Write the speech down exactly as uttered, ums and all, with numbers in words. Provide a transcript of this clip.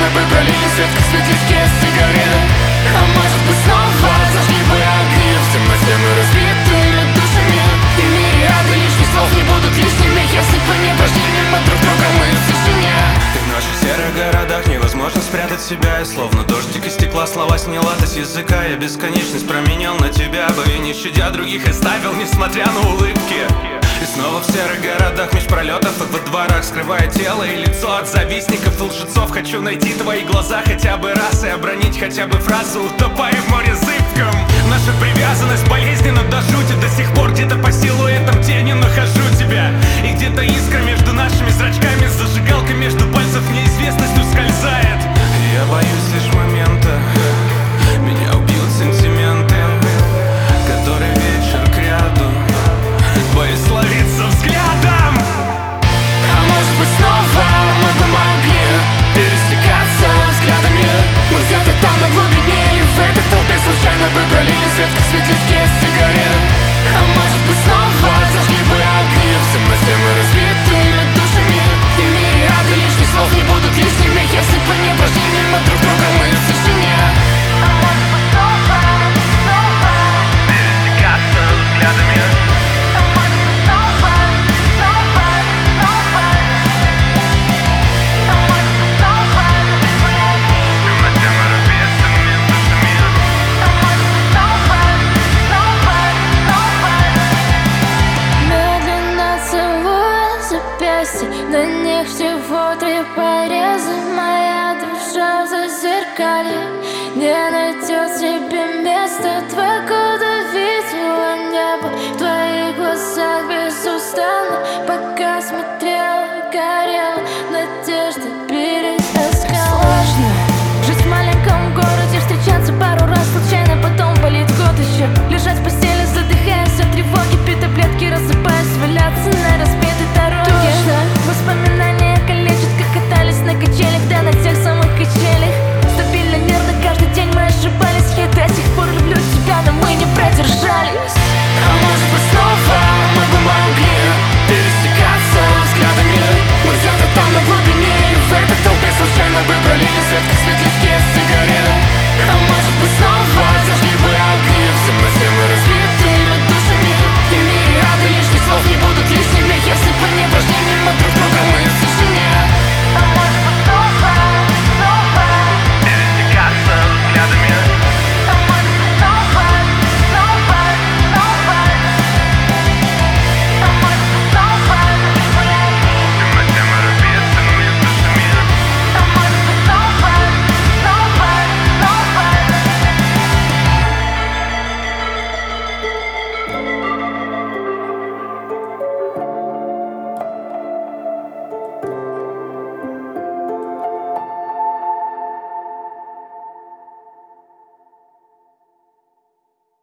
бы пролили свет, как светишки из сигарет. А может быть снова зажгли бы огни в темноте мы разбитыми душами. И мириады лишних слов не будут лишними, если бы не прошли мимо друг друга мы в тишине. В наших серых городах невозможно спрятать себя. И словно дождик из стекла слова сняла ты с языка. Я бесконечность променял на тебя бы, и не щадя других оставил, несмотря на улыбки. И снова в серых городах меж пролетов и во дворах, скрывая тело и лицо от завистников и лжецов. Хочу найти твои глаза хотя бы раз и обронить хотя бы фразу, утопая в море зыбком. Наша привязанность болезненна до жути. До сих пор где-то по силуэтам тени нахожу тебя. И где-то искра между нашими зрачками, зажигалка между пальцев неизвестность ускользает. Я боюсь лишь момента, меня убьют сантименты, который вечер к ряду, боюсь ловиться взглядом. А может быть снова мы бы могли пересекаться взглядами. Мы где-то там на глубине, и в этой толпе случайно бы пролили свет, как светлячки из сигарет. А может быть снова зажгли бы огни в темноте мы разбитыми душами. И мириады лишних слов не будут лишними, если бы не прошли мимо друг друга мы в тишине. А может быть снова, снова пересекаться взглядами. На них всего три пореза, моя душа в зазеркалье.